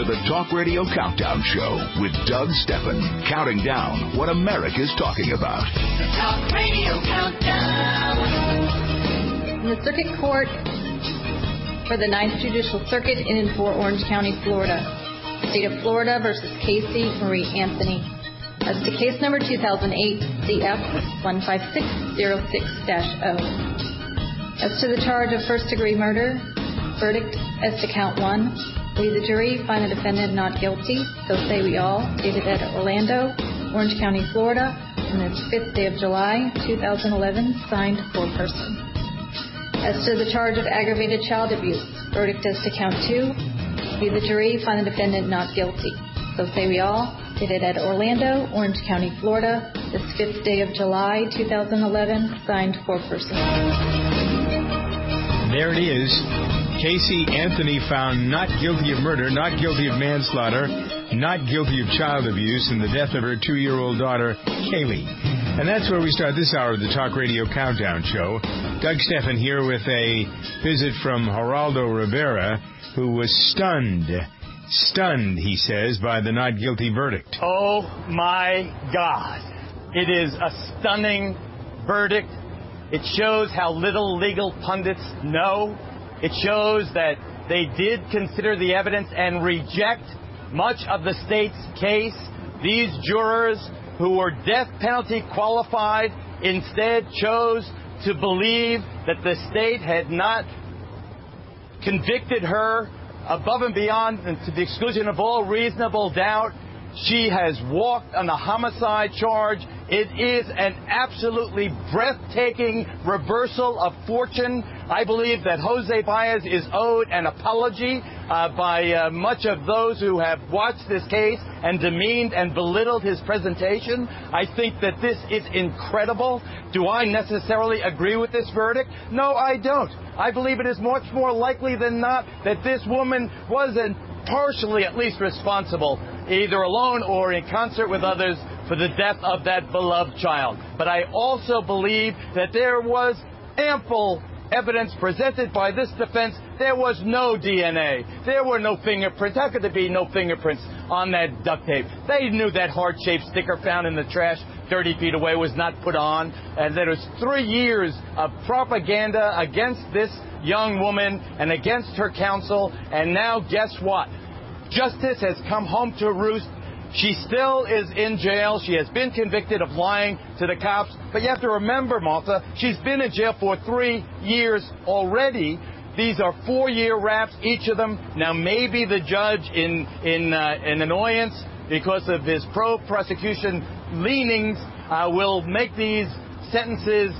to the Talk Radio Countdown Show with Doug Stephan, counting down what America's talking about. The Talk Radio Countdown. In the Circuit Court for the 9th Judicial Circuit in Orange County, Florida. State of Florida versus Casey Marie Anthony. As to case number 2008 CF 15606-0. As to the charge of first-degree murder, verdict as to count 1. We, the jury, find the defendant not guilty, so say we all, dated at Orlando, Orange County, Florida, on the 5th day of July, 2011, signed foreperson. As to the charge of aggravated child abuse, verdict as to count 2. We, the jury, find the defendant not guilty, so say we all, dated at Orlando, Orange County, Florida, this 5th day of July, 2011, signed foreperson. There it is. Casey Anthony found not guilty of murder, not guilty of manslaughter, not guilty of child abuse in the death of her 2-year-old daughter, Kaylee. And that's where we start this hour of the Talk Radio Countdown Show. Doug Stephan here with a visit from Geraldo Rivera, who was stunned, he says, by the not guilty verdict. Oh, my God. It is a stunning verdict. It shows how little legal pundits know. It shows that they did consider the evidence and reject much of the state's case. These jurors who were death penalty qualified instead chose to believe that the state had not convicted her above and beyond and to the exclusion of all reasonable doubt. She has walked on the homicide charge. It is an absolutely breathtaking reversal of fortune. I believe that Jose Baez is owed an apology by much of those who have watched this case and demeaned and belittled his presentation. I think that this is incredible. Do I necessarily agree with this verdict? No, I don't. I believe it is much more likely than not that this woman wasn't partially at least responsible, either alone or in concert with others, for the death of that beloved child. But I also believe that there was ample evidence presented by this defense. There was no DNA. There were no fingerprints. How could there be no fingerprints on that duct tape? They knew that heart-shaped sticker found in the trash 30 feet away was not put on. And there was 3 years of propaganda against this young woman and against her counsel. And now guess what? Justice has come home to roost. She still is in jail. She has been convicted of lying to the cops. But you have to remember, Martha, she's been in jail for 3 years already. These are 4-year raps, each of them. Now, maybe the judge, in annoyance because of his pro-prosecution leanings, will make these sentences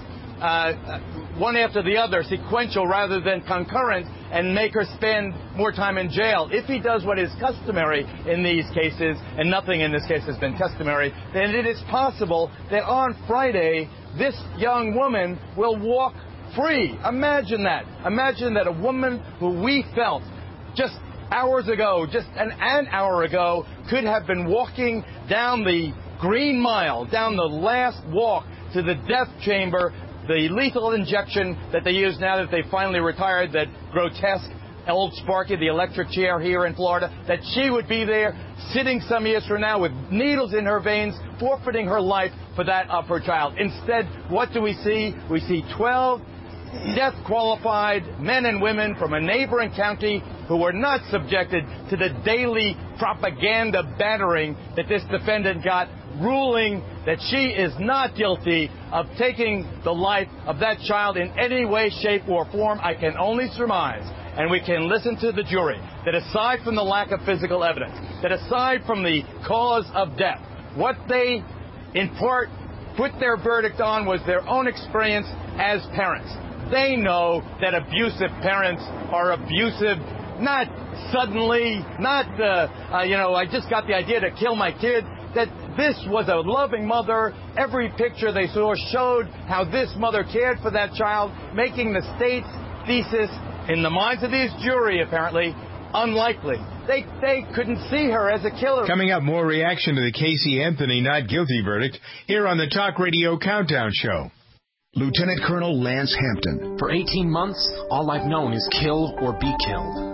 one after the other, sequential rather than concurrent, and make her spend more time in jail. If he does what is customary in these cases, and nothing in this case has been customary, then it is possible that on Friday, this young woman will walk free. Imagine that. Imagine that a woman who we felt just hours ago, just an hour ago, could have been walking down the Green Mile, down the last walk to the death chamber, the lethal injection that they use now that they finally retired, that grotesque old Sparky, the electric chair here in Florida, that she would be there sitting some years from now with needles in her veins, forfeiting her life for that of her child. Instead, what do we see? We see 12 death-qualified men and women from a neighboring county who were not subjected to the daily propaganda battering that this defendant got, ruling that she is not guilty of taking the life of that child in any way, shape, or form. I can only surmise, and we can listen to the jury, that aside from the lack of physical evidence, that aside from the cause of death, what they, in part, put their verdict on was their own experience as parents. They know that abusive parents are abusive, not suddenly, not, I just got the idea to kill my kid. That this was a loving mother. Every picture they saw showed how this mother cared for that child, making the state's thesis, in the minds of these jury, apparently, unlikely. They couldn't see her as a killer. Coming up, more reaction to the Casey Anthony not guilty verdict here on the Talk Radio Countdown Show. Lieutenant Colonel Lance Hampton. For 18 months, all I've known is kill or be killed.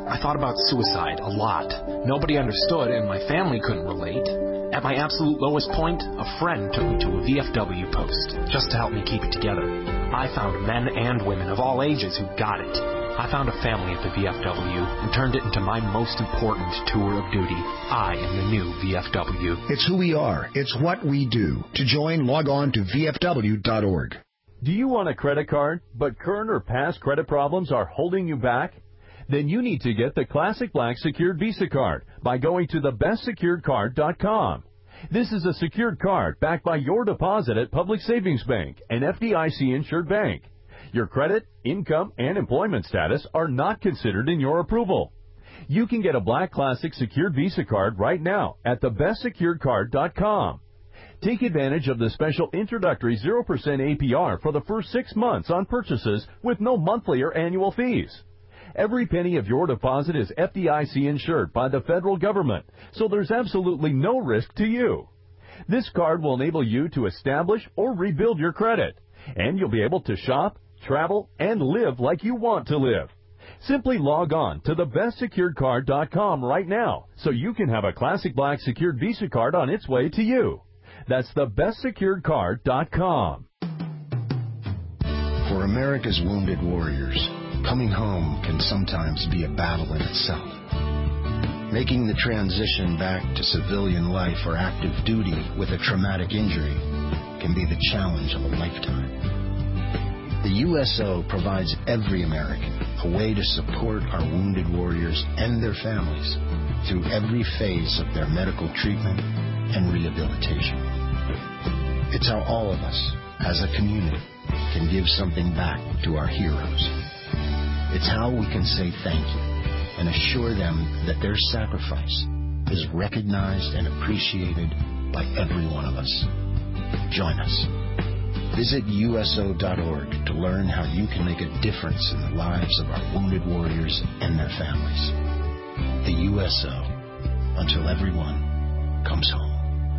I thought about suicide a lot. Nobody understood, and my family couldn't relate. At my absolute lowest point, a friend took me to a VFW post, just to help me keep it together. I found men and women of all ages who got it. I found a family at the VFW and turned it into my most important tour of duty. I am the new VFW. It's who we are. It's what we do. To join, log on to VFW.org. Do you want a credit card, but current or past credit problems are holding you back? Then you need to get the Classic Black Secured Visa Card by going to thebestsecuredcard.com. This is a secured card backed by your deposit at Public Savings Bank, an FDIC-insured bank. Your credit, income, and employment status are not considered in your approval. You can get a Black Classic Secured Visa Card right now at thebestsecuredcard.com. Take advantage of the special introductory 0% APR for the first 6 months on purchases with no monthly or annual fees. Every penny of your deposit is FDIC insured by the federal government, so there's absolutely no risk to you. This card will enable you to establish or rebuild your credit, and you'll be able to shop, travel, and live like you want to live. Simply log on to thebestsecuredcard.com right now so you can have a Classic Black Secured Visa Card on its way to you. That's thebestsecuredcard.com. For America's wounded warriors, coming home can sometimes be a battle in itself. Making the transition back to civilian life or active duty with a traumatic injury can be the challenge of a lifetime. The USO provides every American a way to support our wounded warriors and their families through every phase of their medical treatment and rehabilitation. It's how all of us, as a community, can give something back to our heroes. It's how we can say thank you and assure them that their sacrifice is recognized and appreciated by every one of us. Join us. Visit USO.org to learn how you can make a difference in the lives of our wounded warriors and their families. The USO, until everyone comes home.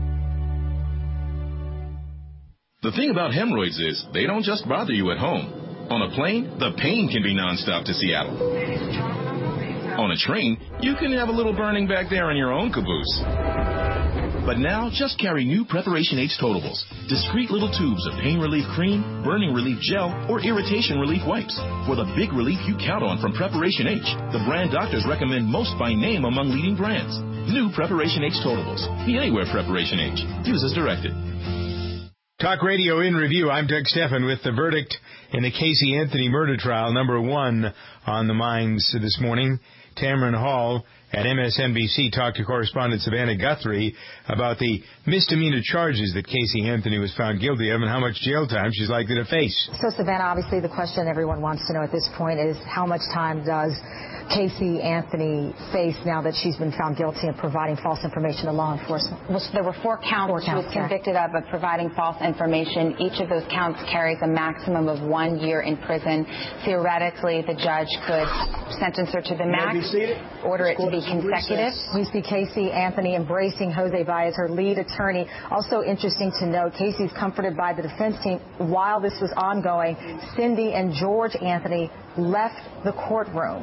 The thing about hemorrhoids is they don't just bother you at home. On a plane, the pain can be nonstop to Seattle. On a train, you can have a little burning back there in your own caboose. But now, just carry new Preparation H Totables, discreet little tubes of pain relief cream, burning relief gel, or irritation relief wipes for the big relief you count on from Preparation H, the brand doctors recommend most by name among leading brands. New Preparation H Totables. Be anywhere Preparation H. Use as directed. Talk Radio in Review. I'm Doug Stephan with the verdict in the Casey Anthony murder trial, number 1 on the minds this morning. Tamron Hall at MSNBC talked to correspondent Savannah Guthrie about the misdemeanor charges that Casey Anthony was found guilty of and how much jail time she's likely to face. So, Savannah, obviously the question everyone wants to know at this point is how much time does Casey Anthony face now that she's been found guilty of providing false information to law enforcement? Well, there were 4 counts she was convicted of providing false information. Each of those counts carries a maximum of 1 year in prison. Theoretically, the judge could sentence her to the max, order it to be consecutive. We see Casey Anthony embracing Jose Baez, her lead attorney. Also interesting to note, Casey's comforted by the defense team. While this was ongoing, Cindy and George Anthony left the courtroom.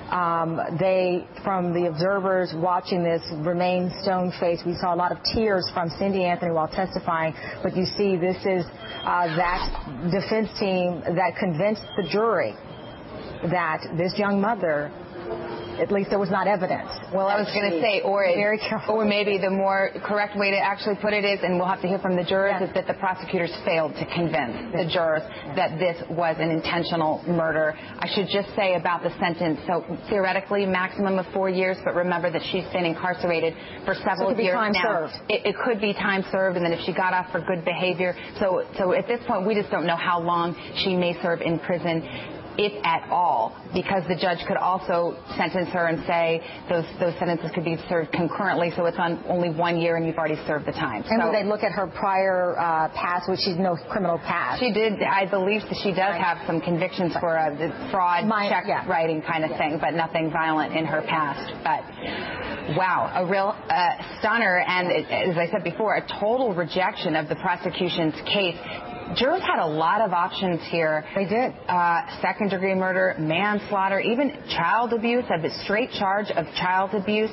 They, from the observers watching this, remained stone-faced. We saw a lot of tears from Cindy Anthony while testifying, but you see this is that defense team that convinced the jury that this young mother, at least there was not evidence. Well, I was going to say, or maybe the more correct way to actually put it is, and we'll have to hear from the jurors, is that the prosecutors failed to convince the jurors that this was an intentional murder. I should just say about the sentence, so theoretically maximum of 4 years, but remember that she's been incarcerated for several years now. It could be time served, and then if she got off for good behavior. So at this point, we just don't know how long she may serve in prison, if at all, because the judge could also sentence her and say those sentences could be served concurrently, so it's on only 1 year and you've already served the time. And will they look at her prior past, which she's no criminal past? She did. I believe that she does have some convictions for fraud, check writing kind of thing, but nothing violent in her past. But wow, a real stunner, and as I said before, a total rejection of the prosecution's case. Jurors had a lot of options here. They did. Second-degree murder, manslaughter, even child abuse, a straight charge of child abuse.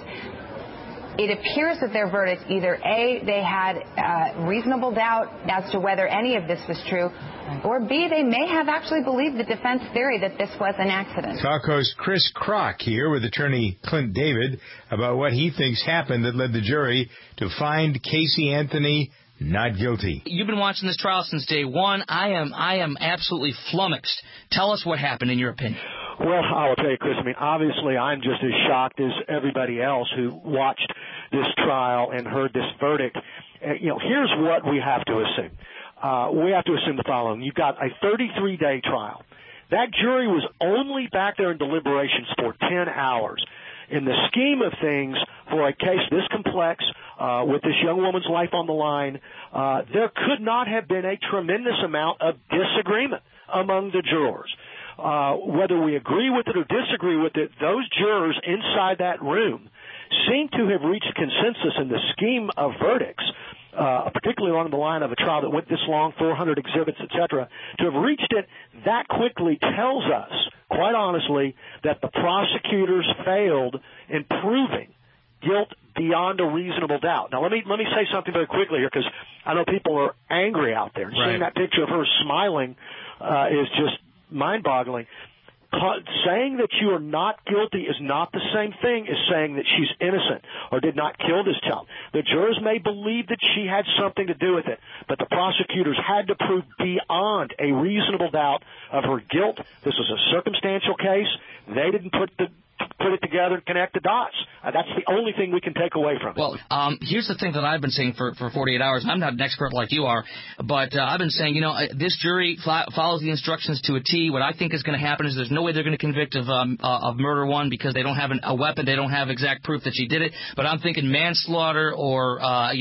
It appears that their verdict, either A, they had reasonable doubt as to whether any of this was true, or B, they may have actually believed the defense theory that this was an accident. Talk host Chris Kroc here with attorney Clint David about what he thinks happened that led the jury to find Casey Anthony not guilty. You've been watching this trial since day one. I am absolutely flummoxed. Tell us what happened in your opinion. Well, I'll tell you, Chris, obviously I'm just as shocked as everybody else who watched this trial and heard this verdict. Here's what we have to assume. We have to assume the following. You've got a 33-day trial. That jury was only back there in deliberations for 10 hours. In the scheme of things, for a case this complex, with this young woman's life on the line, there could not have been a tremendous amount of disagreement among the jurors. Whether we agree with it or disagree with it, those jurors inside that room seem to have reached consensus in the scheme of verdicts, particularly along the line of a trial that went this long, 400 exhibits, etc. To have reached it that quickly tells us, quite honestly, that the prosecutors failed in proving guilt beyond a reasonable doubt. Now, let me say something very quickly here, because I know people are angry out there. Seeing that picture of her smiling is just mind-boggling. Saying that you are not guilty is not the same thing as saying that she's innocent or did not kill this child. The jurors may believe that she had something to do with it, but the prosecutors had to prove beyond a reasonable doubt of her guilt. This was a circumstantial case. They didn't put it together and connect the dots. That's the only thing we can take away from it. Well, here's the thing that I've been saying for 48 hours. I'm not an expert like you are, but I've been saying, this jury follows the instructions to a T. What I think is going to happen is there's no way they're going to convict of murder one because they don't have a weapon. They don't have exact proof that she did it. But I'm thinking manslaughter or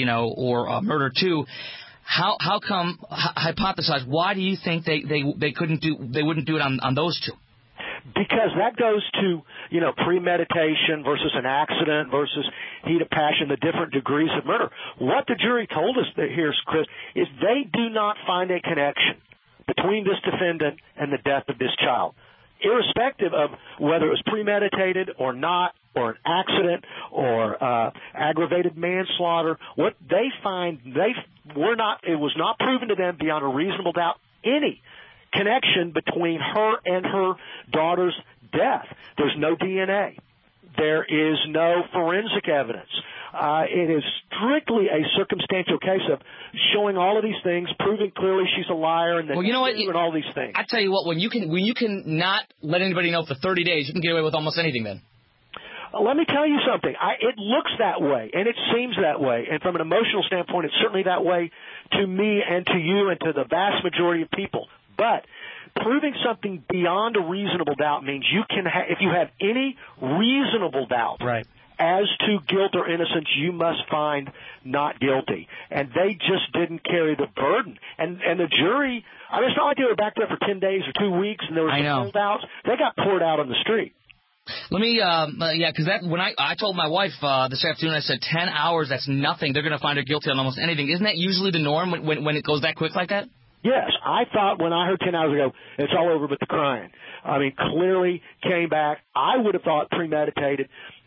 murder two. How come? Hypothesize. Why do you think they wouldn't do it on those two? Because that goes to, premeditation versus an accident versus heat of passion, the different degrees of murder. What the jury told us here, Chris, is they do not find a connection between this defendant and the death of this child, irrespective of whether it was premeditated or not, or an accident or aggravated manslaughter. What they find, it was not proven to them beyond a reasonable doubt any connection between her and her daughter's death. There's no DNA. There is no forensic evidence. It is strictly a circumstantial case of showing all of these things, proving clearly she's a liar, and and all these things. I tell you what, when you can not let anybody know for 30 days, you can get away with almost anything then. Let me tell you something. It looks that way, and it seems that way. And from an emotional standpoint, it's certainly that way to me and to you and to the vast majority of people. But proving something beyond a reasonable doubt means you can if you have any reasonable doubt as to guilt or innocence, you must find not guilty. And they just didn't carry the burden. And the jury, it's not like they were back there for 10 days or 2 weeks and there were some holdouts. They got poured out on the street. Let me, because when I told my wife this afternoon, I said 10 hours, that's nothing. They're going to find her guilty on almost anything. Isn't that usually the norm when it goes that quick like that? Yes, I thought when I heard 10 hours ago, it's all over but the crying. Clearly came back. I would have thought premeditated.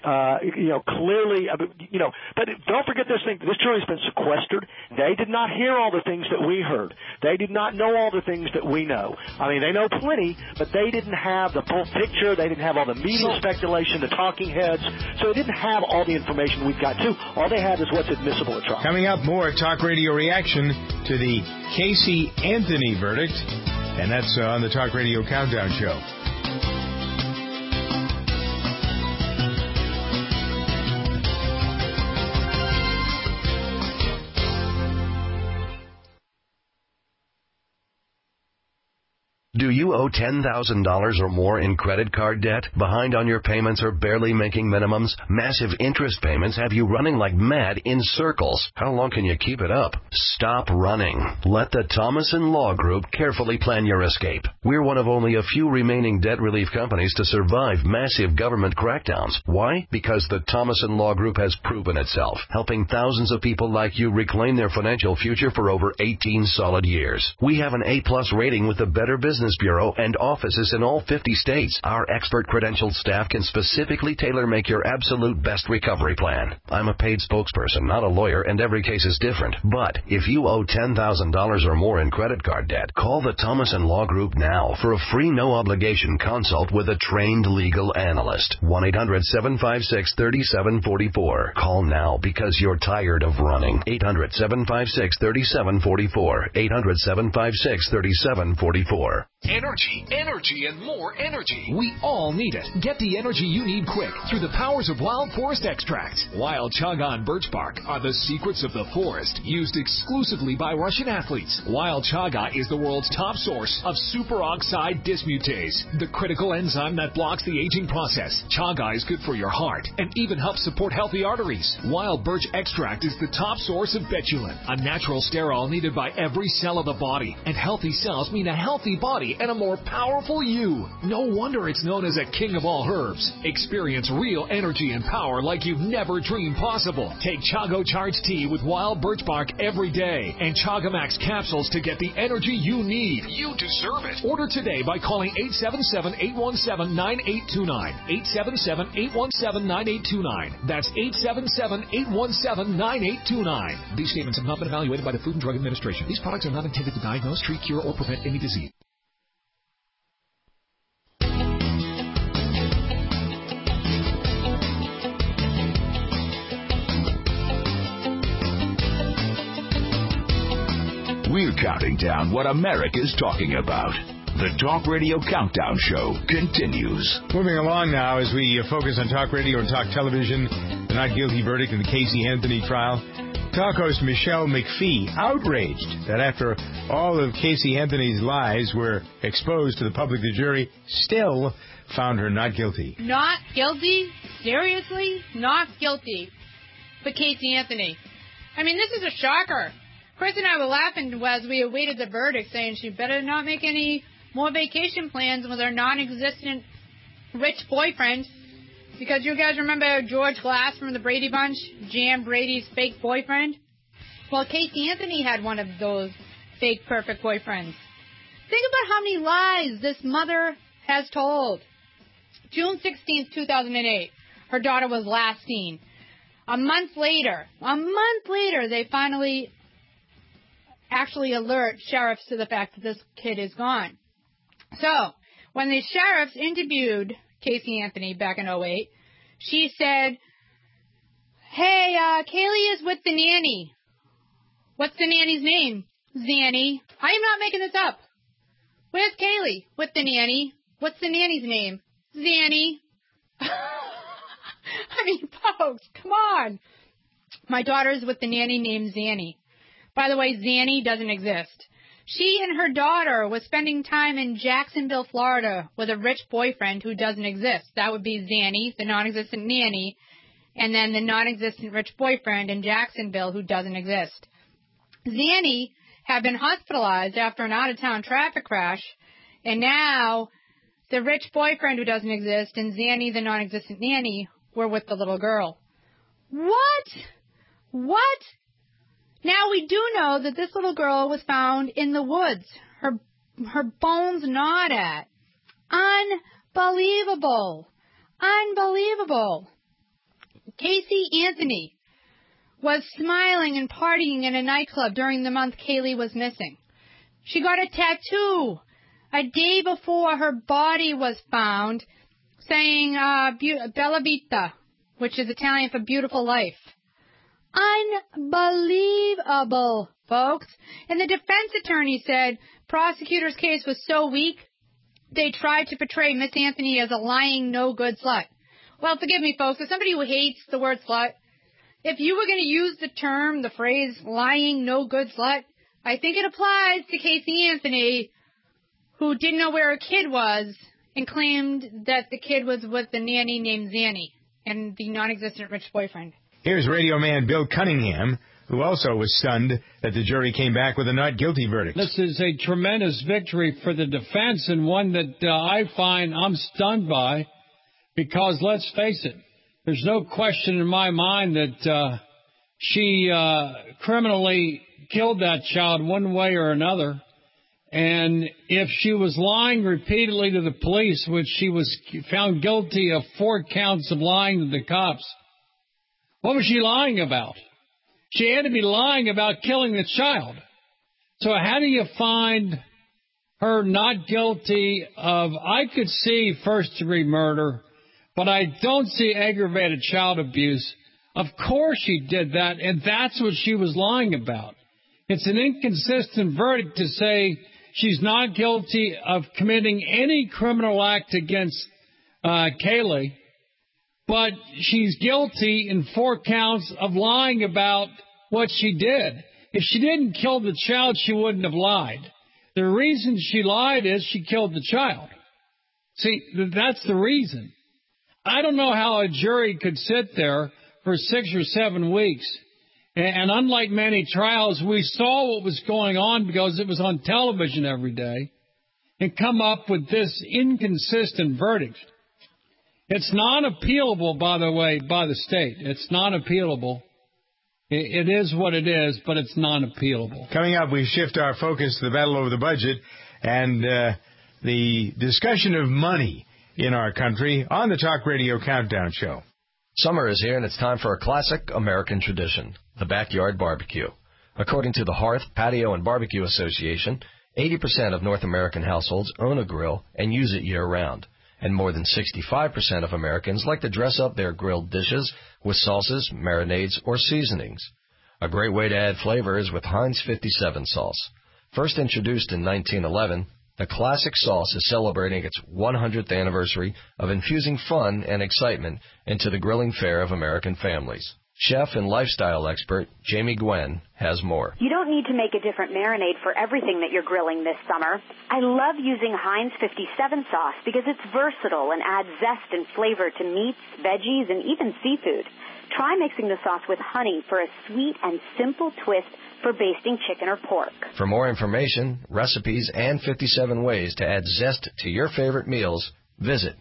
Clearly, but don't forget this thing. This jury's been sequestered. They did not hear all the things that we heard. They did not know all the things that we know. They know plenty, but they didn't have the full picture. They didn't have all the media speculation, the talking heads. So they didn't have all the information we've got, too. All they had is what's admissible at trial. Coming up, more Talk Radio reaction to the Casey Anthony verdict, and that's on the Talk Radio Countdown Show. Do you owe $10,000 or more in credit card debt? Behind on your payments or barely making minimums? Massive interest payments have you running like mad in circles. How long can you keep it up? Stop running. Let the Thomason Law Group carefully plan your escape. We're one of only a few remaining debt relief companies to survive massive government crackdowns. Why? Because the Thomason Law Group has proven itself, helping thousands of people like you reclaim their financial future for over 18 solid years. We have an A-plus rating with the Better Business Bureau and offices in all 50 states. Our expert credentialed staff can specifically tailor-make your absolute best recovery plan. I'm a paid spokesperson, not a lawyer, and every case is different. But if you owe $10,000 or more in credit card debt, call the Thomason Law Group now for a free no-obligation consult with a trained legal analyst. 1-800-756-3744. Call now because you're tired of running. 800-756-3744. 800-756-3744. Energy, energy, and more energy. We all need it. Get the energy you need quick through the powers of Wild Forest Extracts. Wild chaga and birch bark are the secrets of the forest, used exclusively by Russian athletes. Wild chaga is the world's top source of superoxide dismutase, the critical enzyme that blocks the aging process. Chaga is good for your heart and even helps support healthy arteries. Wild birch extract is the top source of betulin, a natural sterol needed by every cell of the body. And healthy cells mean a healthy body and a more powerful you. No wonder it's known as a king of all herbs. Experience real energy and power like you've never dreamed possible. Take Chago Charged Tea with wild birch bark every day and Chagamax capsules to get the energy you need. You deserve it. Order today by calling 877-817-9829. 877-817-9829. That's 877-817-9829. These statements have not been evaluated by the Food and Drug Administration. These products are not intended to diagnose, treat, cure, or prevent any disease. We're counting down what America's talking about. The Talk Radio Countdown Show continues. Moving along now as we focus on talk radio and talk television, the not guilty verdict in the Casey Anthony trial. Talk host Michelle McPhee outraged that after all of Casey Anthony's lies were exposed to the public, the jury still found her not guilty. Not guilty? Seriously? Not guilty. But Casey Anthony. I mean, this is a shocker. Chris and I were laughing as we awaited the verdict, saying she better not make any more vacation plans with her non-existent rich boyfriend. Because you guys remember George Glass from the Brady Bunch, Jan Brady's fake boyfriend? Well, Casey Anthony had one of those fake perfect boyfriends. Think about how many lies this mother has told. June 16th, 2008, her daughter was last seen. A month later, they finally actually alert sheriffs to the fact that this kid is gone. So, when the sheriffs interviewed Casey Anthony back in 2008, she said, hey, Kaylee is with the nanny. What's the nanny's name? Zanny. I am not making this up. Where's Kaylee? With the nanny. What's the nanny's name? Zanny. I mean, folks, come on. My daughter's with the nanny named Zanny. By the way, Zanny doesn't exist. She and her daughter was spending time in Jacksonville, Florida, with a rich boyfriend who doesn't exist. That would be Zanny, the non-existent nanny, and then the non-existent rich boyfriend in Jacksonville who doesn't exist. Zanny had been hospitalized after an out-of-town traffic crash, and now the rich boyfriend who doesn't exist and Zanny, the non-existent nanny, were with the little girl. What? Now, we do know that this little girl was found in the woods, her bones gnawed at. Unbelievable. Casey Anthony was smiling and partying in a nightclub during the month Kaylee was missing. She got a tattoo a day before her body was found saying Bella Vita, which is Italian for beautiful life. Unbelievable, folks. And the defense attorney said prosecutor's case was so weak, they tried to portray Miss Anthony as a lying, no-good slut. Well, forgive me, folks, as somebody who hates the word slut, if you were going to use the phrase lying, no-good slut, I think it applies to Casey Anthony. who didn't know where her kid was and claimed that the kid was with the nanny named Zanny and the non-existent rich boyfriend. Here's radio man Bill Cunningham, who also was stunned that the jury came back with a not guilty verdict. This is a tremendous victory for the defense, and one that I'm stunned by, because let's face it, there's no question in my mind that she criminally killed that child one way or another. And if she was lying repeatedly to the police, which she was found guilty of 4 counts of lying to the cops, what was she lying about? She had to be lying about killing the child. So how do you find her not guilty of, I could see first-degree murder, but I don't see aggravated child abuse. Of course she did that, and that's what she was lying about. It's an inconsistent verdict to say she's not guilty of committing any criminal act against Kaylee, but she's guilty in 4 counts of lying about what she did. If she didn't kill the child, she wouldn't have lied. The reason she lied is she killed the child. See, that's the reason. I don't know how a jury could sit there for 6 or 7 weeks, and unlike many trials, we saw what was going on because it was on television every day, and come up with this inconsistent verdict. It's non-appealable, by the way, by the state. It's non-appealable. It is what it is, but it's non-appealable. Coming up, we shift our focus to the battle over the budget and the discussion of money in our country on the Talk Radio Countdown Show. Summer is here, and it's time for a classic American tradition, the backyard barbecue. According to the Hearth, Patio, and Barbecue Association, 80% of North American households own a grill and use it year-round. And more than 65% of Americans like to dress up their grilled dishes with sauces, marinades, or seasonings. A great way to add flavor is with Heinz 57 sauce. First introduced in 1911, the classic sauce is celebrating its 100th anniversary of infusing fun and excitement into the grilling fare of American families. Chef and lifestyle expert Jamie Gwen has more. You don't need to make a different marinade for everything that you're grilling this summer. I love using Heinz 57 sauce because it's versatile and adds zest and flavor to meats, veggies, and even seafood. Try mixing the sauce with honey for a sweet and simple twist for basting chicken or pork. For more information, recipes, and 57 ways to add zest to your favorite meals, visit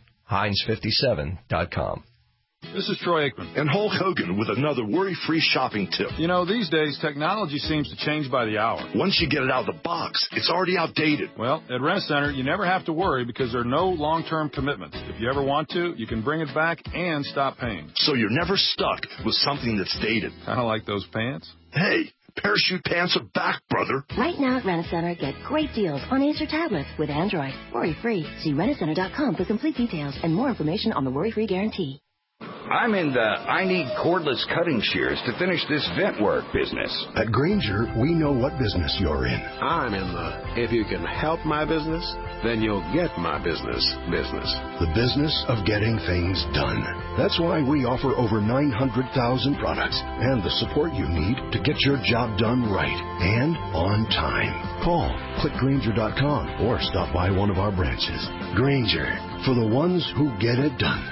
Heinz57.com. This is Troy Aikman. And Hulk Hogan with another worry-free shopping tip. You know, these days, technology seems to change by the hour. Once you get it out of the box, it's already outdated. Well, at Rent-A-Center, you never have to worry because there are no long-term commitments. If you ever want to, you can bring it back and stop paying. So you're never stuck with something that's dated. Kind of like those pants. Hey, parachute pants are back, brother. Right now at Rent-A-Center, get great deals on Acer tablets with Android. Worry-free. See Rentacenter.com for complete details and more information on the worry-free guarantee. I'm in the I need cordless cutting shears to finish this vent work business. At Grainger, we know what business you're in. I'm in the if you can help my business, then you'll get my business. The business of getting things done. That's why we offer over 900,000 products and the support you need to get your job done right and on time. Call, click Grainger.com, or stop by one of our branches. Grainger, for the ones who get it done.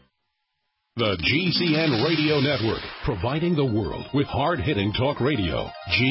The GCN Radio Network, providing the world with hard-hitting talk radio.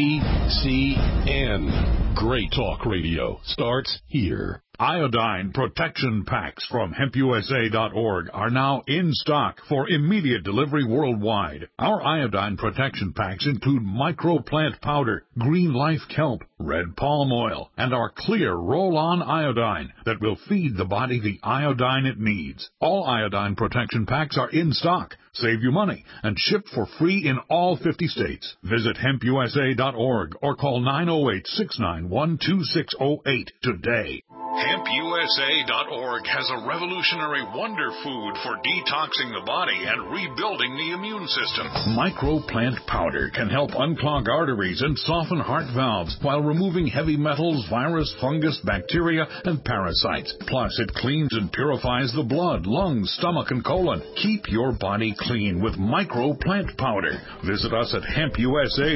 GCN. Great talk radio starts here. Iodine protection packs from HempUSA.org are now in stock for immediate delivery worldwide. Our iodine protection packs include microplant powder, green life kelp, red palm oil, and our clear roll-on iodine that will feed the body the iodine it needs. All iodine protection packs are in stock. Save you money and ship for free in all 50 states. Visit HempUSA.org or call 908-691-2608 today. HempUSA.org has a revolutionary wonder food for detoxing the body and rebuilding the immune system. Microplant powder can help unclog arteries and soften heart valves while removing heavy metals, virus, fungus, bacteria, and parasites. Plus, it cleans and purifies the blood, lungs, stomach, and colon. Keep your body clean with Microplant powder. Visit us at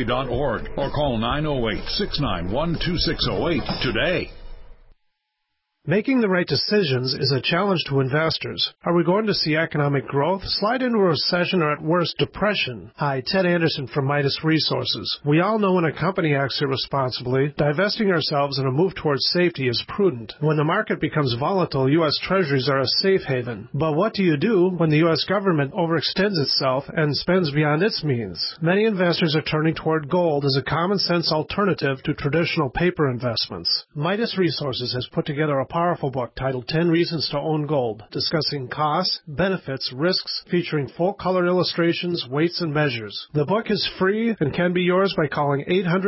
HempUSA.org or call 908-691-2608 today. Making the right decisions is a challenge to investors. Are we going to see economic growth, slide into a recession, or at worst, depression? Hi, Ted Anderson from Midas Resources. We all know when a company acts irresponsibly, divesting ourselves in a move towards safety is prudent. When the market becomes volatile, U.S. Treasuries are a safe haven. But what do you do when the U.S. government overextends itself and spends beyond its means? Many investors are turning toward gold as a common-sense alternative to traditional paper investments. Midas Resources has put together a powerful book titled 10 Reasons to Own Gold, discussing costs, benefits, risks, featuring full-color illustrations, weights, and measures. The book is free and can be yours by calling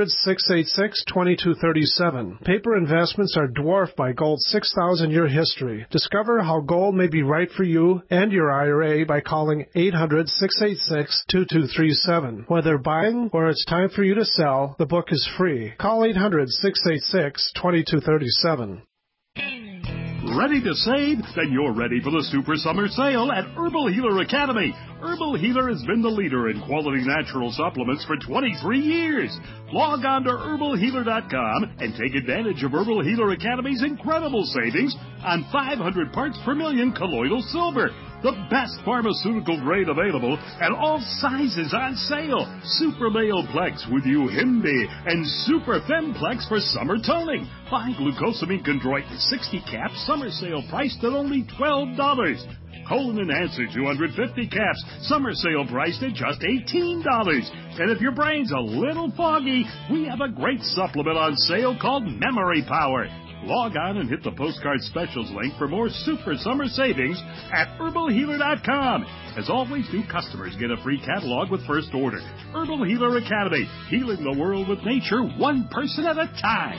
800-686-2237. Paper investments are dwarfed by gold's 6,000-year history. Discover how gold may be right for you and your IRA by calling 800-686-2237. Whether buying or it's time for you to sell, the book is free. Call 800-686-2237. Ready to save? Then you're ready for the Super Summer Sale at Herbal Healer Academy. Herbal Healer has been the leader in quality natural supplements for 23 years. Log on to herbalhealer.com and take advantage of Herbal Healer Academy's incredible savings on 500 parts per million colloidal silver. The best pharmaceutical grade available and all sizes on sale. Super Male Plex with Uhimbi and Super Femplex for summer toning. Buy glucosamine chondroitin 60 caps, summer sale priced at only $12. Colon Enhancer 250 caps, summer sale priced at just $18. And if your brain's a little foggy, we have a great supplement on sale called Memory Power. Log on and hit the postcard specials link for more super summer savings at herbalhealer.com. As always, new customers get a free catalog with first order. Herbal Healer Academy, healing the world with nature, one person at a time.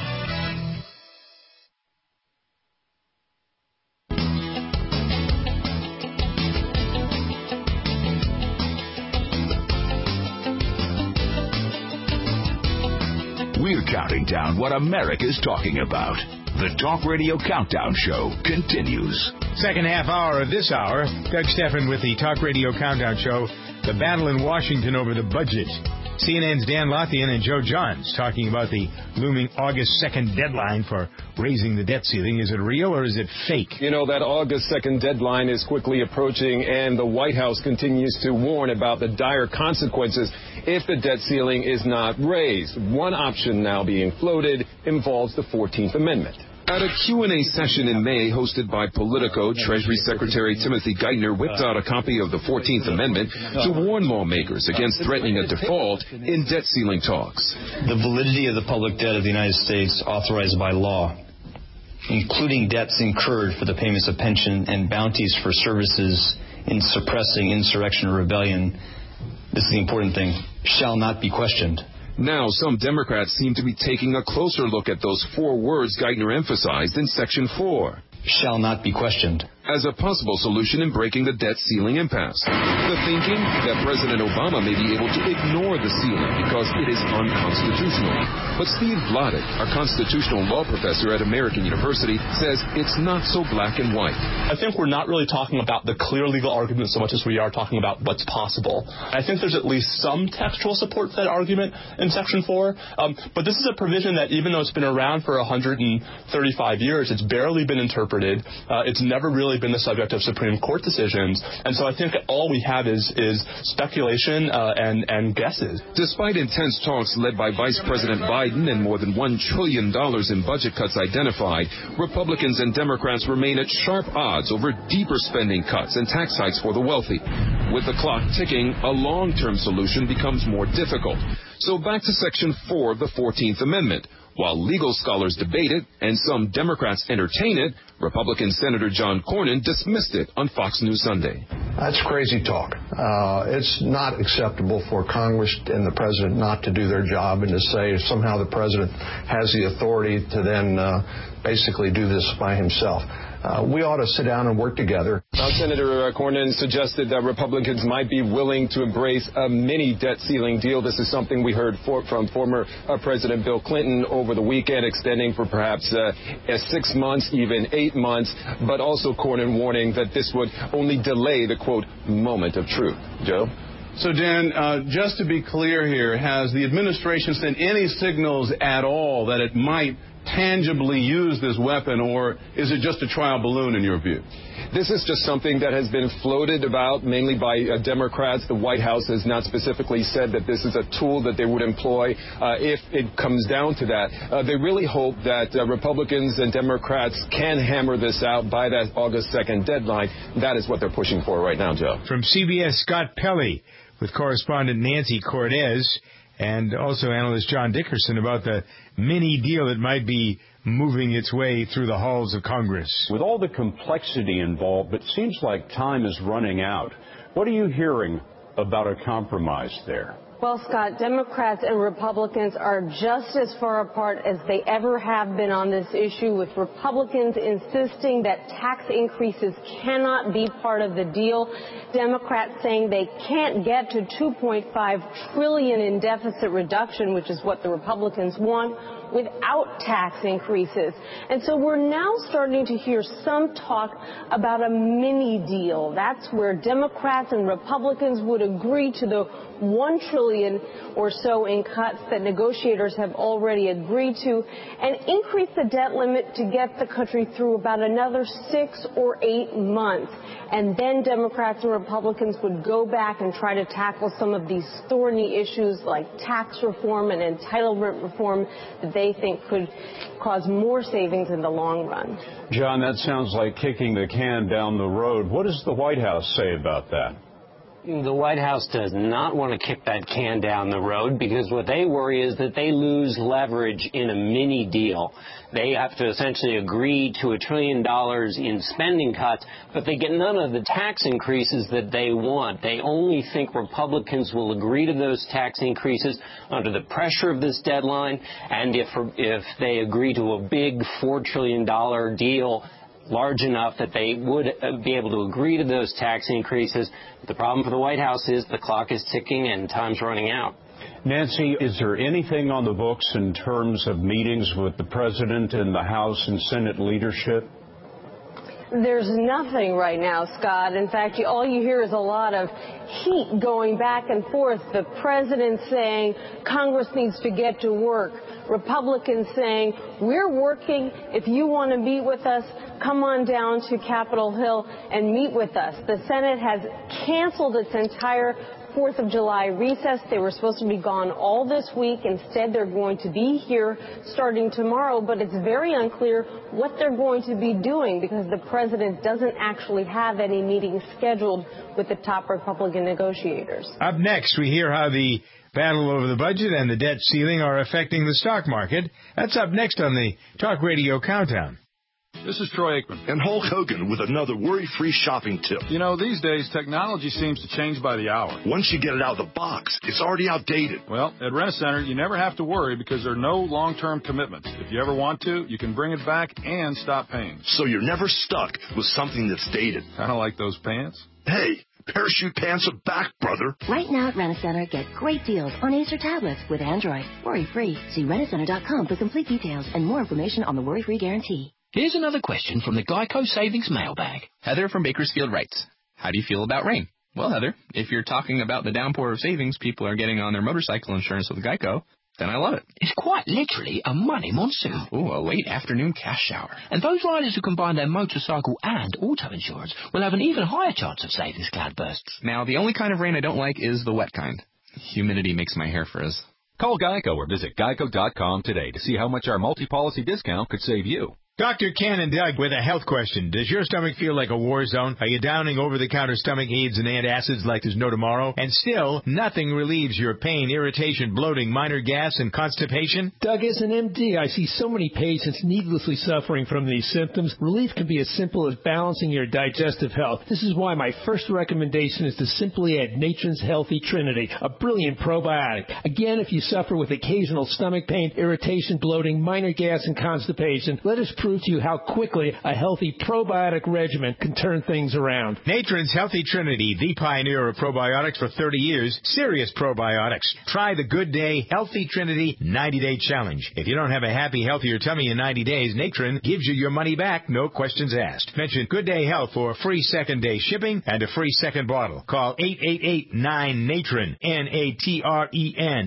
We're counting down what America's talking about. The Talk Radio Countdown Show continues. Second half hour of this hour, Doug Stephan with the Talk Radio Countdown Show. The battle in Washington over the budget. CNN's Dan Lothian and Joe Johns talking about the looming August 2nd deadline for raising the debt ceiling. Is it real or is it fake? You know, that August 2nd deadline is quickly approaching, and the White House continues to warn about the dire consequences if the debt ceiling is not raised. One option now being floated involves the 14th Amendment. At a Q&A session in May hosted by Politico, Treasury Secretary Timothy Geithner whipped out a copy of the 14th Amendment to warn lawmakers against threatening a default in debt ceiling talks. The validity of the public debt of the United States authorized by law, including debts incurred for the payments of pension and bounties for services in suppressing insurrection or rebellion, this is the important thing, shall not be questioned. Now, some Democrats seem to be taking a closer look at those four words Geithner emphasized in Section 4. Shall not be questioned. As a possible solution in breaking the debt ceiling impasse. The thinking that President Obama may be able to ignore the ceiling because it is unconstitutional. But Steve Vladeck, our constitutional law professor at American University, says it's not so black and white. I think we're not really talking about the clear legal argument so much as we are talking about what's possible. I think there's at least some textual support for that argument in Section 4. But this is a provision that, even though it's been around for 135 years, it's barely been interpreted. It's never really been the subject of Supreme Court decisions, and so I think all we have is speculation and guesses. Despite intense talks led by Vice President Biden and more than $1 trillion in budget cuts identified, Republicans and Democrats remain at sharp odds over deeper spending cuts and tax hikes for the wealthy. With the clock ticking, a long-term solution becomes more difficult. So back to Section 4 of the 14th Amendment. While legal scholars debate it and some Democrats entertain it, Republican Senator John Cornyn dismissed it on Fox News Sunday. That's crazy talk. It's not acceptable for Congress and the president not to do their job and to say somehow the president has the authority to then basically do this by himself. We ought to sit down and work together. Senator Cornyn suggested that Republicans might be willing to embrace a mini debt ceiling deal. This is something we heard from former President Bill Clinton over the weekend, extending for perhaps 6 months, even 8 months, but also Cornyn warning that this would only delay the, quote, moment of truth. Joe? So, Dan, just to be clear here, has the administration sent any signals at all that it might tangibly use this weapon, or is it just a trial balloon in your view? This is just something that has been floated about mainly by Democrats. The White House has not specifically said that this is a tool that they would employ if it comes down to that. They really hope that Republicans and Democrats can hammer this out by that August 2nd deadline. That is what they're pushing for right now, Joe. From CBS, Scott Pelley with correspondent Nancy Cortez and also analyst John Dickerson about the mini deal that might be moving its way through the halls of Congress. With all the complexity involved, it seems like time is running out. What are you hearing about a compromise there? Well, Scott, Democrats and Republicans are just as far apart as they ever have been on this issue, with Republicans insisting that tax increases cannot be part of the deal. Democrats saying they can't get to $2.5 trillion in deficit reduction, which is what the Republicans want, without tax increases. And so we're now starting to hear some talk about a mini deal. That's where Democrats and Republicans would agree to the $1 trillion or so in cuts that negotiators have already agreed to, and increase the debt limit to get the country through about another 6 or 8 months. And then Democrats and Republicans would go back and try to tackle some of these thorny issues like tax reform and entitlement reform that they think could cause more savings in the long run. John, that sounds like kicking the can down the road. What does the White House say about that? The White House does not want to kick that can down the road, because what they worry is that they lose leverage in a mini deal. They have to essentially agree to $1 trillion in spending cuts, but they get none of the tax increases that they want. They only think Republicans will agree to those tax increases under the pressure of this deadline, and if they agree to a big $4 trillion deal large enough that they would be able to agree to those tax increases. The problem for the White House is the clock is ticking and time's running out. Nancy, is there anything on the books in terms of meetings with the President and the House and Senate leadership? There's nothing right now, Scott. In fact, all you hear is a lot of heat going back and forth. The president saying Congress needs to get to work. Republicans saying, we're working. If you want to meet with us, come on down to Capitol Hill and meet with us. The Senate has canceled its entire 4th of July recess. They were supposed to be gone all this week. Instead, they're going to be here starting tomorrow, but it's very unclear what they're going to be doing, because the president doesn't actually have any meetings scheduled with the top Republican negotiators. Up next, we hear how the battle over the budget and the debt ceiling are affecting the stock market. That's up next on the Talk Radio Countdown. This is Troy Aikman. And Hulk Hogan with another worry-free shopping tip. You know, these days, technology seems to change by the hour. Once you get it out of the box, it's already outdated. Well, at Rent-A-Center, you never have to worry, because there are no long-term commitments. If you ever want to, you can bring it back and stop paying. So you're never stuck with something that's dated. Kind of like those pants. Hey, parachute pants are back, brother. Right now at Rent-A-Center, get great deals on Acer tablets with Android. Worry-free. See rentacenter.com for complete details and more information on the worry-free guarantee. Here's another question from the Geico Savings Mailbag. Heather from Bakersfield writes, how do you feel about rain? Well, Heather, if you're talking about the downpour of savings people are getting on their motorcycle insurance with Geico, then I love it. It's quite literally a money monsoon. Ooh, a late afternoon cash shower. And those riders who combine their motorcycle and auto insurance will have an even higher chance of savings cloudbursts. Now, the only kind of rain I don't like is the wet kind. Humidity makes my hair frizz. Call Geico or visit geico.com today to see how much our multi-policy discount could save you. Dr. Ken and Doug with a health question. Does your stomach feel like a war zone? Are you downing over-the-counter stomach aids and antacids like there's no tomorrow? And still, nothing relieves your pain, irritation, bloating, minor gas, and constipation? Doug, as an MD, I see so many patients needlessly suffering from these symptoms. Relief can be as simple as balancing your digestive health. This is why my first recommendation is to simply add Natron's Healthy Trinity, a brilliant probiotic. Again, if you suffer with occasional stomach pain, irritation, bloating, minor gas, and constipation, let us prove prove to you how quickly a healthy probiotic regimen can turn things around. Natron's Healthy Trinity, the pioneer of probiotics for 30 years, serious probiotics. Try the Good Day Healthy Trinity 90-Day Challenge. If you don't have a happy, healthier tummy in 90 days, Natron gives you your money back, no questions asked. Mention Good Day Health for a free second-day shipping and a free second bottle. Call 888-9-NATRON, N-A-T-R-E-N,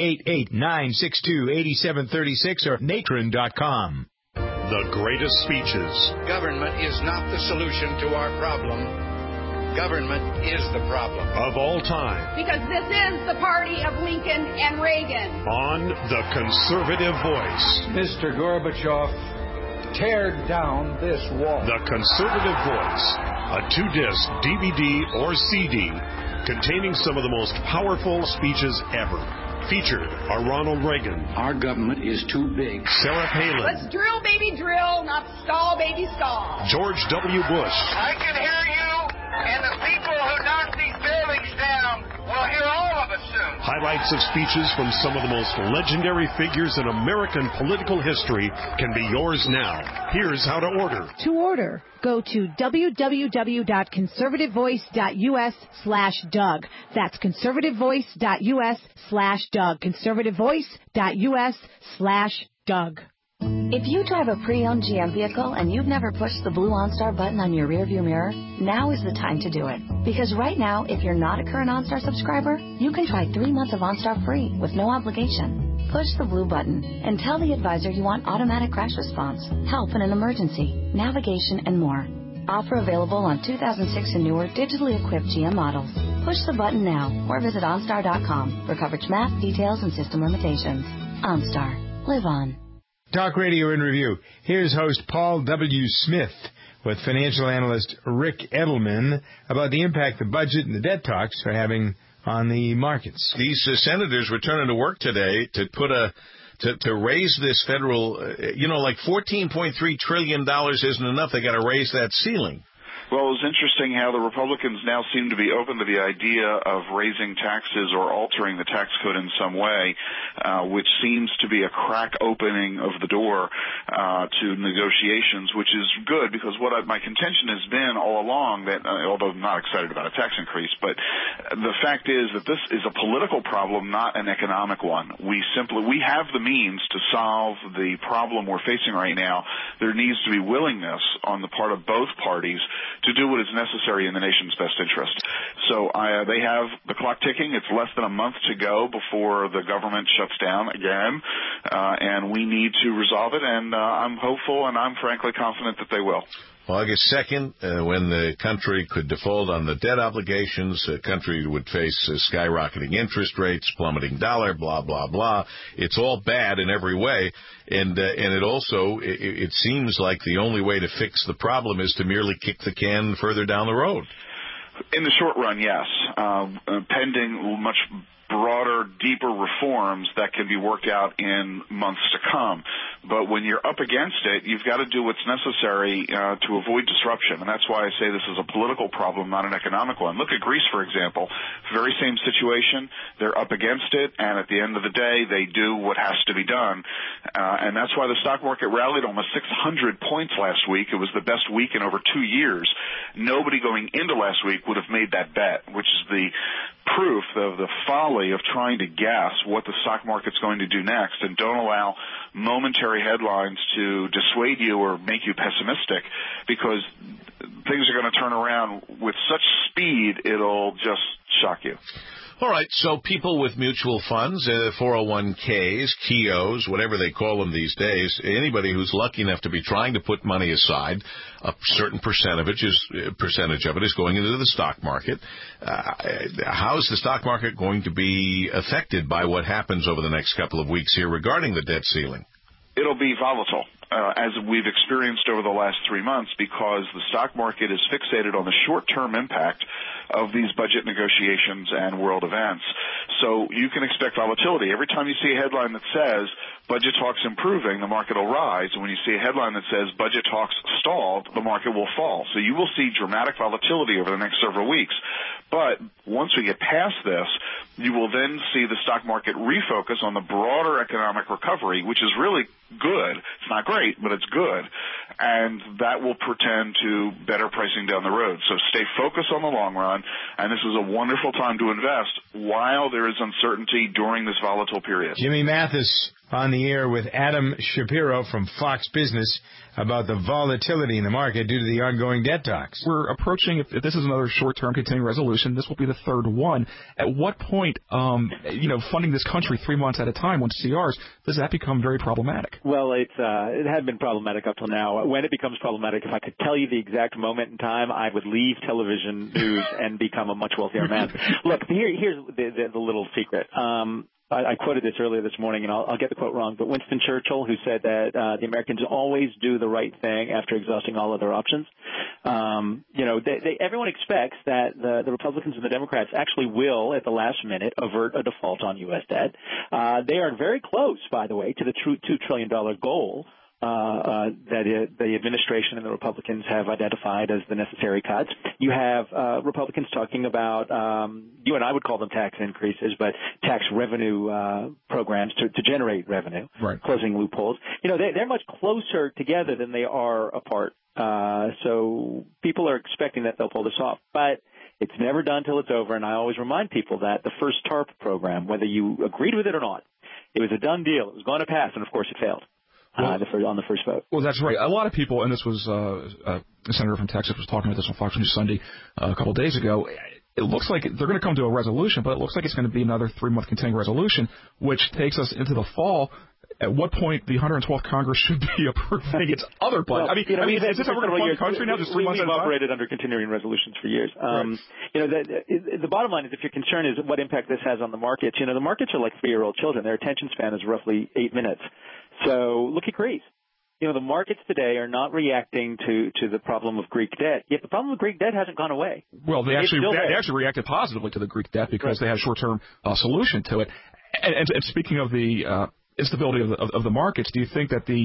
888-962-8736 or natron.com. The greatest speeches. Government is not the solution to our problem. Government is the problem. Of all time. Because this is the party of Lincoln and Reagan. On The Conservative Voice. Mr. Gorbachev, tear down this wall. The Conservative Voice. A 2-disc DVD or CD containing some of the most powerful speeches ever. Featured are Ronald Reagan. Our government is too big. Sarah Palin. Let's drill, baby, drill, not stall, baby, stall. George W. Bush. I can hear you, and the people who knock these buildings down will hear all of us soon. Highlights of speeches from some of the most legendary figures in American political history can be yours now. Here's how to order. To order, go to www.conservativevoice.us/Doug. That's conservativevoice.us/Doug. conservativevoice.us/Doug. If you drive a pre-owned GM vehicle and you've never pushed the blue OnStar button on your rearview mirror, now is the time to do it. Because right now, if you're not a current OnStar subscriber, you can try 3 months of OnStar free with no obligation. Push the blue button and tell the advisor you want automatic crash response, help in an emergency, navigation, and more. Offer available on 2006 and newer digitally equipped GM models. Push the button now or visit OnStar.com for coverage map, details, and system limitations. OnStar. Live on. Talk Radio in Review. Here's host Paul W. Smith with financial analyst Rick Edelman about the impact the budget and the debt talks are having on the markets. These senators returning to work today to put to raise this federal, like $14.3 trillion isn't enough. They got to raise that ceiling. Well, it was interesting how the Republicans now seem to be open to the idea of raising taxes or altering the tax code in some way, which seems to be a crack opening of the door to negotiations, which is good because my contention has been all along that, although I'm not excited about a tax increase, but the fact is that this is a political problem, not an economic one. We have the means to solve the problem we're facing right now. There needs to be willingness on the part of both parties to do what is necessary in the nation's best interest. So they have the clock ticking. It's less than a month to go before the government shuts down again, and we need to resolve it, and I'm hopeful and I'm frankly confident that they will. August 2nd, when the country could default on the debt obligations, the country would face skyrocketing interest rates, plummeting dollar, blah, blah, blah. It's all bad in every way, and it also, it seems like the only way to fix the problem is to merely kick the can further down the road. In the short run, yes. Pending much broader, deeper reforms that can be worked out in months to come. But when you're up against it, you've got to do what's necessary to avoid disruption. And that's why I say this is a political problem, not an economic one. Look at Greece, for example. Very same situation. They're up against it, and at the end of the day, they do what has to be done. And that's why the stock market rallied almost 600 points last week. It was the best week in over 2 years. Nobody going into last week would have made that bet, which is the proof of the folly of trying to guess what the stock market's going to do next, and don't allow momentary headlines to dissuade you or make you pessimistic, because things are going to turn around with such speed it'll just shock you. All right, so people with mutual funds, 401ks, KIOs, whatever they call them these days, anybody who's lucky enough to be trying to put money aside, a certain percentage of it is going into the stock market. How is the stock market going to be affected by what happens over the next couple of weeks here regarding the debt ceiling? It'll be volatile, as we've experienced over the last 3 months, because the stock market is fixated on the short-term impact of these budget negotiations and world events. So you can expect volatility. Every time you see a headline that says budget talks improving, the market will rise. And when you see a headline that says budget talks stalled, the market will fall. So you will see dramatic volatility over the next several weeks. But once we get past this, you will then see the stock market refocus on the broader economic recovery, which is really good. It's not great. great, but it's good. And that will portend to better pricing down the road. So stay focused on the long run, and this is a wonderful time to invest while there is uncertainty during this volatile period. Jimmy Mathis on the air with Adam Shapiro from Fox Business about the volatility in the market due to the ongoing debt talks. We're approaching, if this is another short-term continuing resolution, this will be the third one. At what point, funding this country 3 months at a time, once CRs, does that become very problematic? Well, it had been problematic up till now. When it becomes problematic, if I could tell you the exact moment in time, I would leave television news and become a much wealthier man. Look, here's the little secret. I quoted this earlier this morning, and I'll get the quote wrong, but Winston Churchill, who said that the Americans always do the right thing after exhausting all other options. Everyone expects that the Republicans and the Democrats actually will, at the last minute, avert a default on U.S. debt. They are very close, by the way, to the $2 trillion goal that the administration and the Republicans have identified as the necessary cuts. You have Republicans talking about, you and I would call them tax increases, but tax revenue programs to generate revenue, right. Closing loopholes. They're much closer together than they are apart. So people are expecting that they'll pull this off. But it's never done till it's over, and I always remind people that the first TARP program, whether you agreed with it or not, it was a done deal. It was going to pass, and, of course, it failed. On the first vote. Well, that's right. A lot of people, and this was a senator from Texas was talking about this on Fox News Sunday a couple of days ago. It looks like they're going to come to a resolution, but it looks like it's going to be another 3-month continuing resolution, which takes us into the fall. At what point the 112th Congress should be approving its other budget? Well, is this how we're going to fund the country now? Just 3 months at a time? We've operated under continuing resolutions for years. Right. The bottom line is, if your concern is what impact this has on the markets, the markets are like 3-year-old children. Their attention span is roughly 8 minutes. So look at Greece. The markets today are not reacting to the problem of Greek debt, yet the problem of Greek debt hasn't gone away. Well, they actually reacted positively to the Greek debt because they had a short-term solution to it. And speaking of the instability of the markets, do you think that the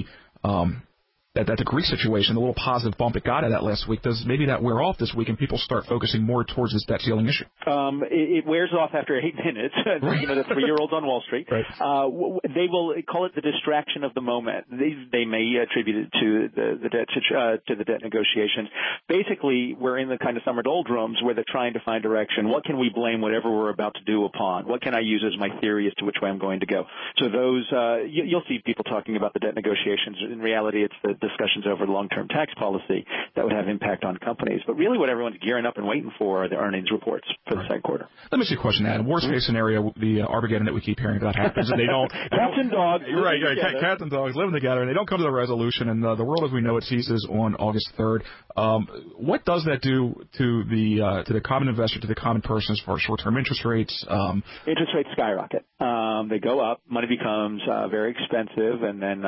Greek situation, the little positive bump it got at that last week, does maybe that wear off this week and people start focusing more towards this debt ceiling issue? It wears off after 8 minutes. The 3-year-olds on Wall Street. Right. They will call it the distraction of the moment. They may attribute it to the debt negotiations. Basically, we're in the kind of summer doldrums where they're trying to find direction. What can we blame whatever we're about to do upon? What can I use as my theory as to which way I'm going to go? So those you'll see people talking about the debt negotiations. In reality, it's the discussions over long-term tax policy that would have impact on companies. But really what everyone's gearing up and waiting for are the earnings reports for the second quarter. Let me ask you a question, Adam. Worst case scenario, the Armageddon that we keep hearing about happens and they don't. Cats and dogs. Right. Cats and dogs living together and they don't come to the resolution and the world as we know it ceases on August 3rd. What does that do to the common investor, to the common person as far as short-term interest rates? Interest rates skyrocket. They go up. Money becomes very expensive and then,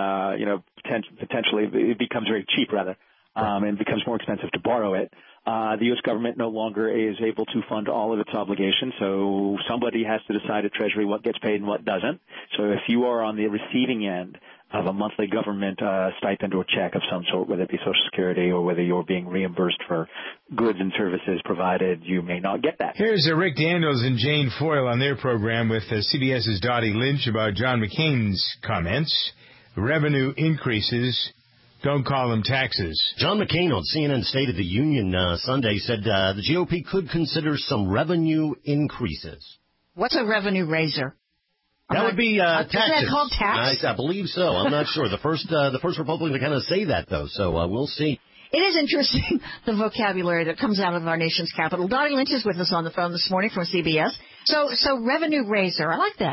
potentially it becomes very cheap rather, and becomes more expensive to borrow it. The U.S. government no longer is able to fund all of its obligations, so somebody has to decide at Treasury what gets paid and what doesn't. So if you are on the receiving end of a monthly government stipend or check of some sort, whether it be Social Security or whether you're being reimbursed for goods and services provided, you may not get that. Here's Rick Daniels and Jane Foyle on their program with CBS's Dottie Lynch about John McCain's comments. Revenue increases, don't call them taxes. John McCain on CNN State of the Union Sunday said the GOP could consider some revenue increases. What's a revenue raiser? That would be taxes. Is that called tax? I believe so. I'm not sure. The first Republican to kind of say that, though, so we'll see. It is interesting, the vocabulary that comes out of our nation's capital. Dottie Lynch is with us on the phone this morning from CBS. So revenue raiser, I like that.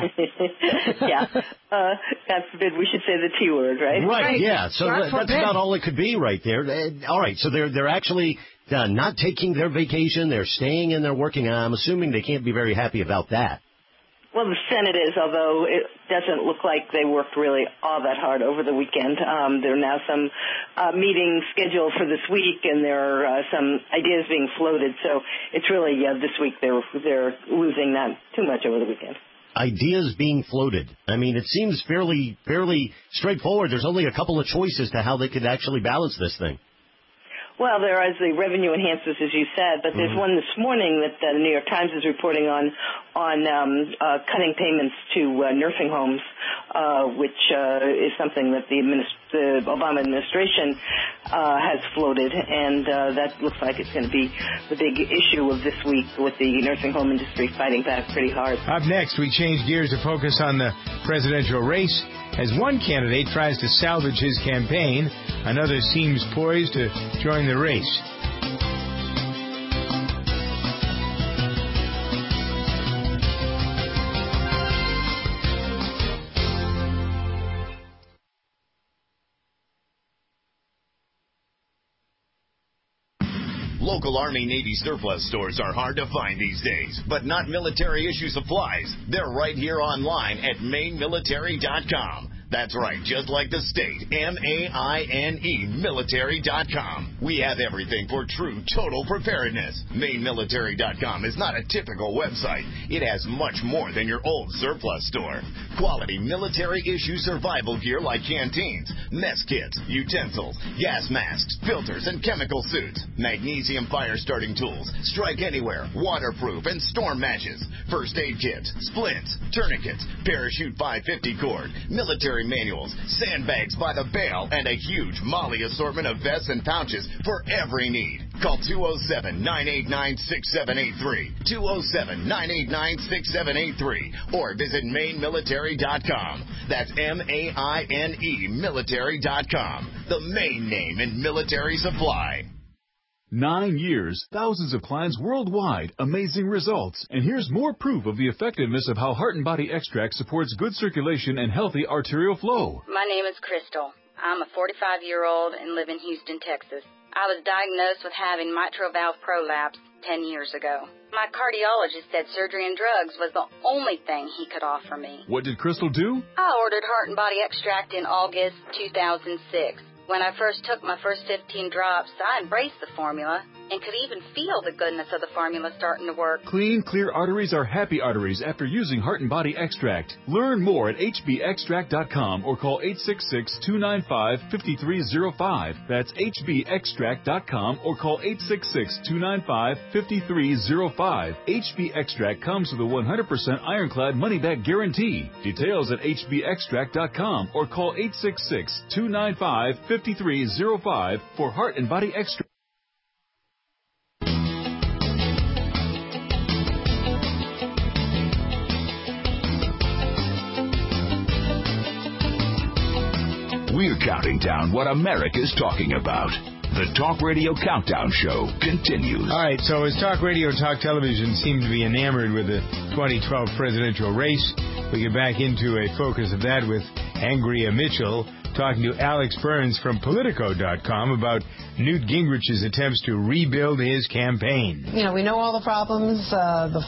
Yeah. God forbid we should say the T word, right? Right, yeah. So that's about all it could be right there. All right, so they're actually not taking their vacation. They're staying and they're working. I'm assuming they can't be very happy about that. Well, the Senate is, although it doesn't look like they worked really all that hard over the weekend. There are now some meetings scheduled for this week, and there are some ideas being floated. So it's really this week they're losing not too much over the weekend. Ideas being floated. I mean, it seems fairly straightforward. There's only a couple of choices to how they could actually balance this thing. Well, there is the revenue enhancements, as you said, but there's one this morning that the New York Times is reporting on cutting payments to nursing homes, which is something that the the Obama administration has floated, and that looks like it's going to be the big issue of this week with the nursing home industry fighting back pretty hard. Up next, we change gears to focus on the presidential race. As one candidate tries to salvage his campaign, another seems poised to join the race. Local Army Navy surplus stores are hard to find these days, but not military issue supplies. They're right here online at mainemilitary.com. That's right, just like the state, M-A-I-N-E, military.com. We have everything for true total preparedness. Mainemilitary.com is not a typical website. It has much more than your old surplus store. Quality military-issue survival gear like canteens, mess kits, utensils, gas masks, filters, and chemical suits, magnesium fire-starting tools, strike anywhere, waterproof, and storm matches, first aid kits, splints, tourniquets, parachute 550 cord, military manuals, sandbags by the bale, and a huge Molly assortment of vests and pouches for every need. Call 207-989-6783, 207-989-6783, or visit mainemilitary.com. That's M-A-I-N-E military.com, the main name in military supply. 9 years, thousands of clients worldwide, amazing results. And here's more proof of the effectiveness of how Heart and Body Extract supports good circulation and healthy arterial flow. My name is Crystal. I'm a 45-year-old and live in Houston, Texas. I was diagnosed with having mitral valve prolapse 10 years ago. My cardiologist said surgery and drugs was the only thing he could offer me. What did Crystal do? I ordered Heart and Body Extract in August 2006. When I first took my first 15 drops, I embraced the formula and could even feel the goodness of the formula starting to work. Clean, clear arteries are happy arteries after using Heart and Body Extract. Learn more at hbextract.com or call 866-295-5305. That's hbextract.com or call 866-295-5305. HB Extract comes with a 100% ironclad money-back guarantee. Details at hbextract.com or call 866-295-5305 for Heart and Body Extract. We're counting down what America's talking about. The Talk Radio Countdown Show continues. All right, so as Talk Radio and Talk Television seem to be enamored with the 2012 presidential race, we get back into a focus of that with Angria Mitchell talking to Alex Burns from Politico.com about Newt Gingrich's attempts to rebuild his campaign. You know, we know all the problems, the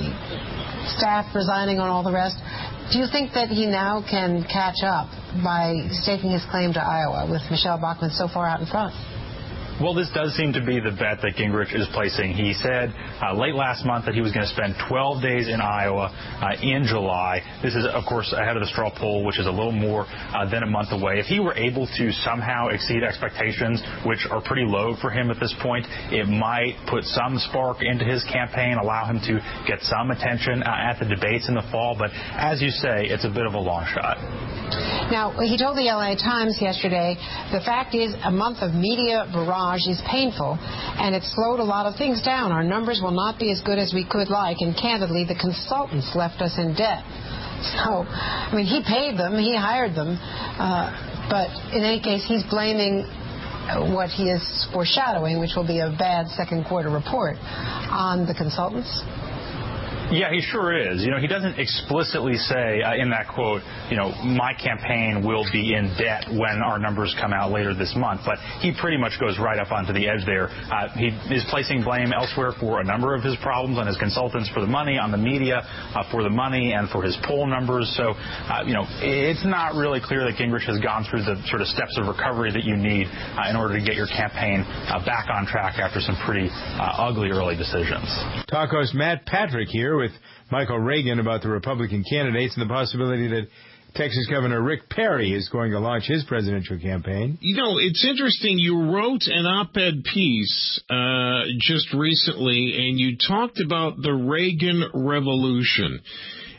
staff resigning on all the rest. Do you think that he now can catch up by staking his claim to Iowa with Michelle Bachmann so far out in front? Well, this does seem to be the bet that Gingrich is placing. He said late last month that he was going to spend 12 days in Iowa in July. This is, of course, ahead of the straw poll, which is a little more than a month away. If he were able to somehow exceed expectations, which are pretty low for him at this point, it might put some spark into his campaign, allow him to get some attention at the debates in the fall. But as you say, it's a bit of a long shot. Now, he told the LA Times yesterday, the fact is a month of media barrage is painful, and it slowed a lot of things down. Our numbers will not be as good as we could like, and candidly, the consultants left us in debt. So, I mean, he paid them, he hired them, but in any case, he's blaming what he is foreshadowing, which will be a bad second quarter report, on the consultants. Yeah, he sure is. You know, he doesn't explicitly say in that quote, you know, my campaign will be in debt when our numbers come out later this month. But he pretty much goes right up onto the edge there. He is placing blame elsewhere for a number of his problems, on his consultants for the money, on the media for the money, and for his poll numbers. So, you know, it's not really clear that Gingrich has gone through the sort of steps of recovery that you need in order to get your campaign back on track after some pretty ugly early decisions. Talk host Matt Patrick here with Michael Reagan about the Republican candidates and the possibility that Texas Governor Rick Perry is going to launch his presidential campaign. You know, it's interesting. You wrote an op-ed piece just recently, and you talked about the Reagan Revolution.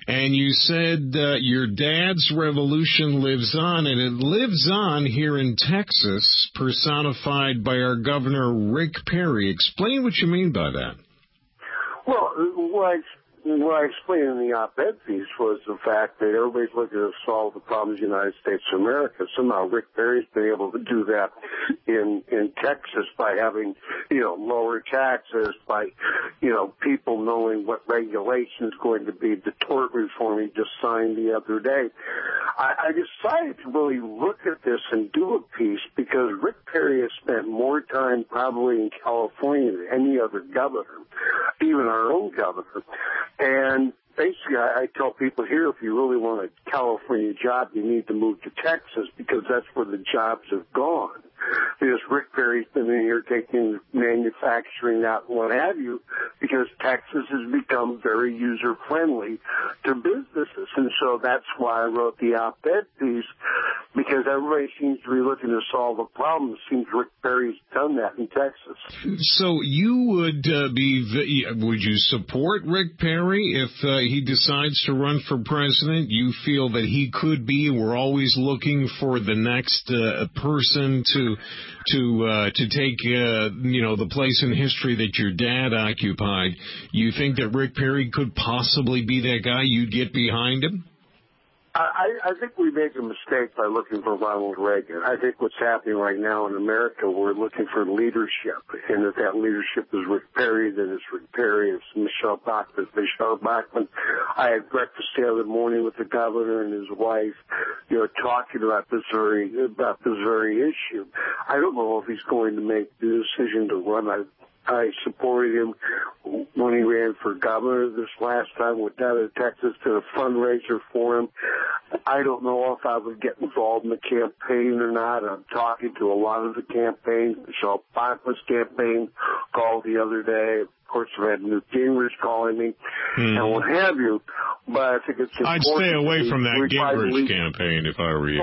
and you said your dad's revolution lives on, and it lives on here in Texas, personified by our Governor Rick Perry. Explain what you mean by that. Well, what I explained in the op-ed piece was the fact that everybody's looking to solve the problems of the United States of America. Somehow Rick Perry's been able to do that in Texas by having, lower taxes, by, people knowing what regulation is going to be, the tort reform he just signed the other day. I decided to really look at this and do a piece because Rick Perry has spent more time probably in California than any other governor, even our own governor. And basically, I tell people here, if you really want a California job, you need to move to Texas because that's where the jobs have gone. Because Rick Perry's been in here taking manufacturing out and what have you, because Texas has become very user-friendly to businesses. And so that's why I wrote the op-ed piece, because everybody seems to be looking to solve a problem. It seems Rick Perry's done that in Texas. So you would would you support Rick Perry if he decides to run for president? You feel that he could be, we're always looking for the next person to take the place in history that your dad occupied. You think that Rick Perry could possibly be that guy? You'd get behind him? I think we make a mistake by looking for Ronald Reagan. I think what's happening right now in America, we're looking for leadership. And if that leadership is Rick Perry, then it's Rick Perry. It's Michelle Bachmann. I had breakfast the other morning with the governor and his wife, talking about this very issue. I don't know if he's going to make the decision to run. I supported him when he ran for governor this last time. Went down to Texas to a fundraiser for him. I don't know if I would get involved in the campaign or not. I'm talking to a lot of the campaigns. Michelle Bachmann's campaign called the other day. Of course, I've had Newt Gingrich calling me and what have you. But I think it's important. I'd stay away from that Gingrich campaign if I were you.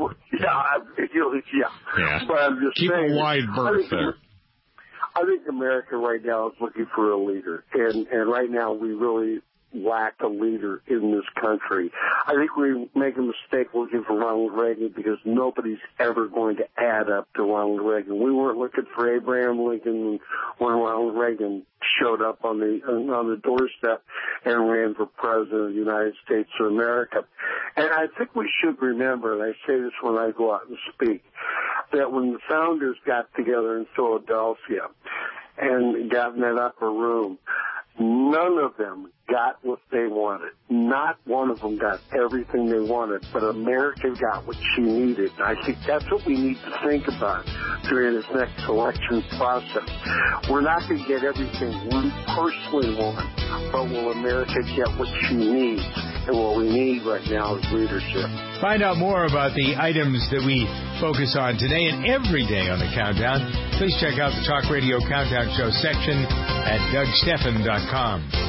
Yeah. But I'm just keep saying, a wide berth there. I think America right now is looking for a leader, and right now we really lack a leader in this country. I think we make a mistake looking for Ronald Reagan because nobody's ever going to add up to Ronald Reagan. We weren't looking for Abraham Lincoln when Ronald Reagan showed up on the doorstep and ran for president of the United States of America. And I think we should remember, and I say this when I go out and speak, that when the founders got together in Philadelphia and got in that upper room, none of them got what they wanted. Not one of them got everything they wanted, but America got what she needed. And I think that's what we need to think about during this next election process. We're not going to get everything we personally want, but will America get what she needs? And what we need right now is leadership. Find out more about the items that we focus on today and every day on the Countdown. Please check out the Talk Radio Countdown Show section at DougStephan.com.